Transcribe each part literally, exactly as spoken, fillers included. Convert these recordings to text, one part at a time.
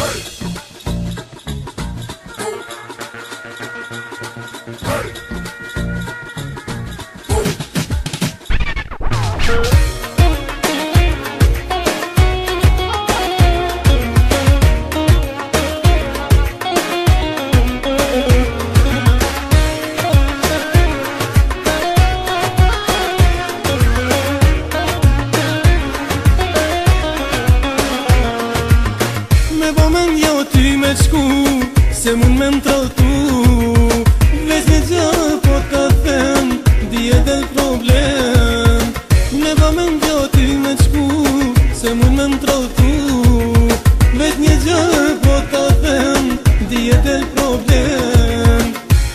Se mund me m'trautu, vezi një gjë po të them, dije del problem. Me va me ndjo ty me qku, se mund me m'trautu, vezi një gjë po të them, dije del problem.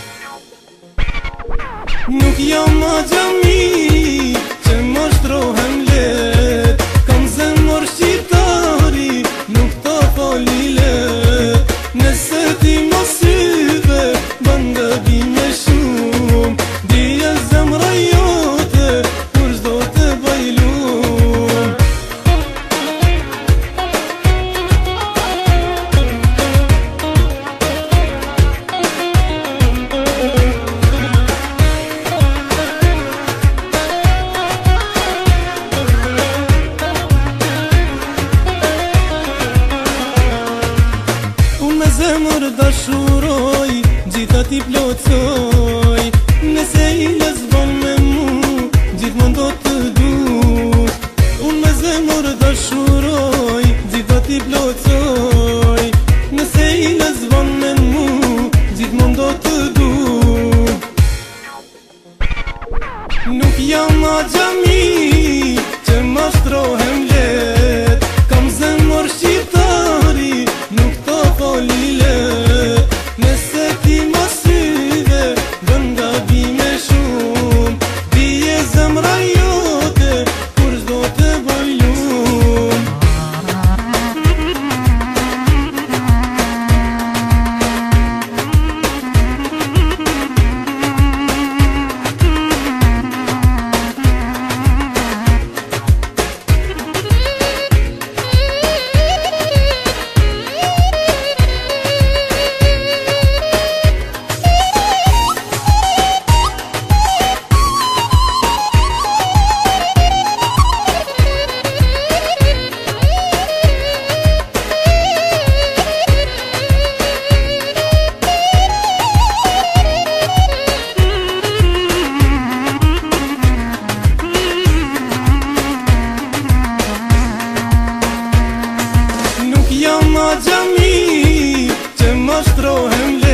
Nuk jam ma gjami, që më shtrohem let, kam zemër shqiptari, nuk të foli let. Nëse ti mos syve, bën gëbime shumë, dije zemra jote, kur s'do të bëj lumë. Me zemër dashuroj, gjitha ti plotësoj. Nëse i lezbon me mu, gjithmon do të du. Unë me zemër dashuroj, gjitha ti plotësoj. Nëse i lezbon me mu, gjithmon do të du. Nuk jam ma gjami, që ma shtrohem let, kam zemër shqiptari, nuk të foli let. Nëse ti mos syve, bën gabime shumë, dije zemra jote, kur s'do të bëj lumë. Jam ma gjami, që më shtrohem